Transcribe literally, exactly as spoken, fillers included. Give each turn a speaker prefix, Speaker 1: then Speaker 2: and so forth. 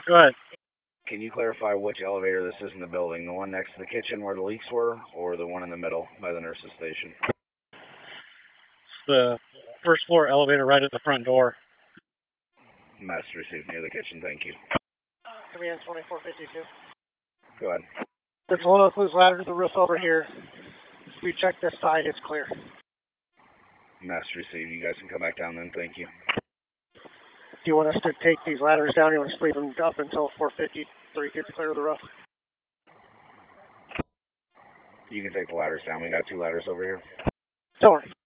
Speaker 1: Go ahead.
Speaker 2: Can you clarify which elevator this is in the building? The one next to the kitchen where the leaks were, or the one in the middle by the nurse's station?
Speaker 1: It's the first floor elevator right at the front door.
Speaker 2: Master received near the kitchen, thank you.
Speaker 3: Command twenty-four fifty-two.
Speaker 2: Go ahead.
Speaker 3: There's one of those ladders to the roof over here. If we check this side, it's clear.
Speaker 2: Master received. You guys can come back down then, thank you.
Speaker 3: Do you want us to take these ladders down? You want us to leave them up until four fifty-three gets clear of the roof?
Speaker 2: You can take the ladders down. We got two ladders over here.
Speaker 3: Don't worry.